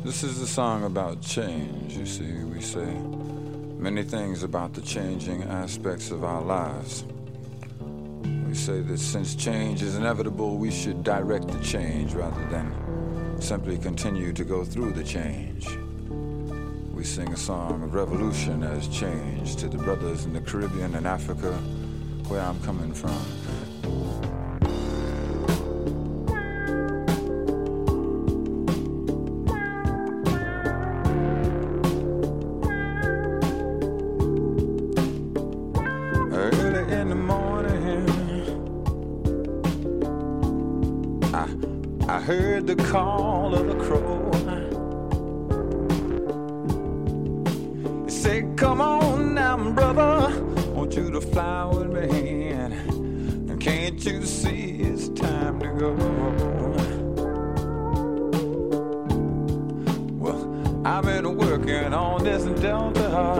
This is a song about change. You see, we say many things about the changing aspects of our lives. We say that since change is inevitable, we should direct the change rather than simply continue to go through the change. We sing a song of revolution as change to the brothers in the Caribbean and Africa, where I'm coming from. I heard the call of the crow. He said, come on now, brother, want you to fly with me. And can't you see it's time to go? Well, I've been working on this delta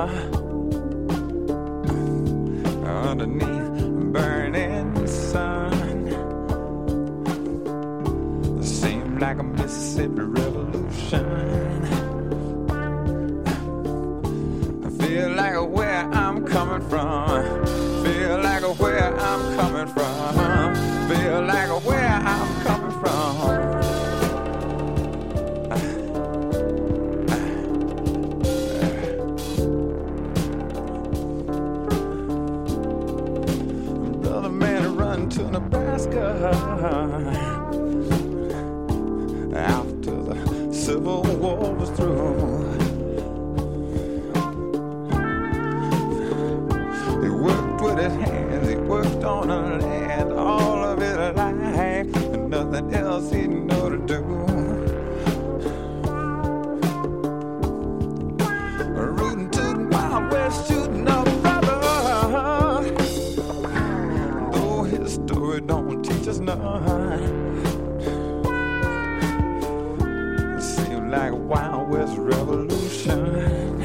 underneath burning sun. Like a Mississippi revolution. I feel like where I'm coming from. Feel like where I'm coming from. Feel like where I'm coming from. Brother man run to Nebraska. After the Civil War was through, he worked with his hands, he worked on the land, all of his life, and nothing else he knew to do. Rooting to the Wild West, shooting up brother, though his story don't teach us none. Like a Wild West revolution.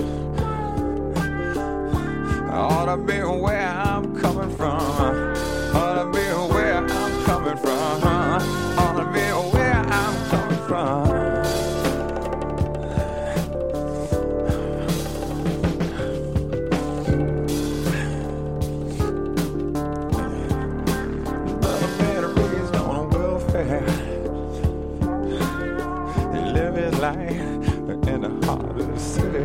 I ought to be where I'm coming from. Ought to be where I'm coming from. Ought to be where I'm coming from. Brother man raised on welfare. Life in the heart of the city,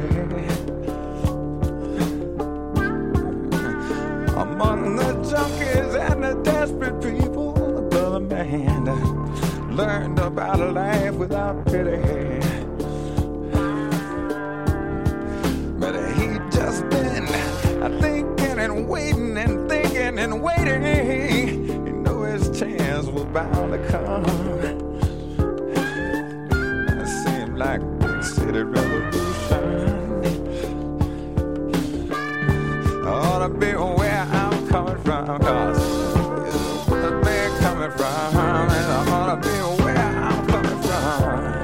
among the junkies and the desperate people, the brother man learned about a life without pity. But he just been thinking and waiting and thinking and waiting. He knew his chance was bound to come. Like a big city revolution. I ought to be where I'm coming from, cause it's where I'm coming from, and I ought to be where I'm coming from.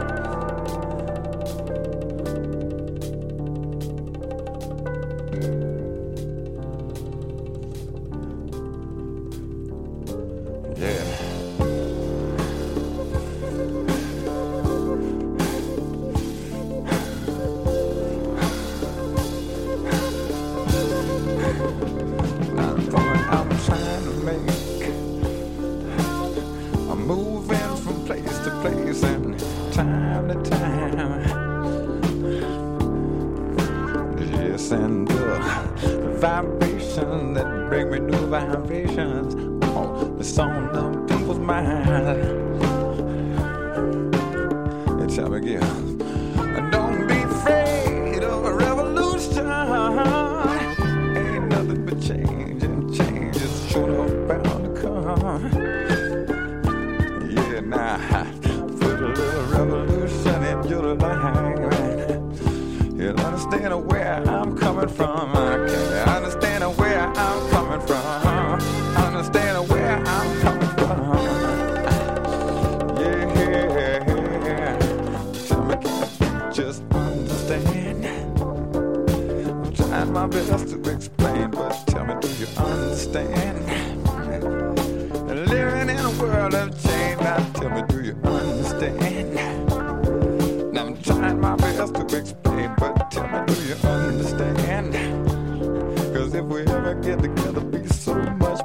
Yeah. Place and time to time. Yes, and the vibration that bring me new vibrations. Oh, it's on the people's mind. They tell me again, don't be afraid of a revolution. Ain't nothing but change, and change is sure bound to come. Yeah, nah. A little revolution in your life. You'll understand where I'm coming from. I understand where I'm coming from. Understand where I'm coming from. Yeah. Tell me, can you just understand? I'm trying my best to explain, but tell me, do you understand? Living in a world of change. Now tell me, do you understand? Now when we get together be so much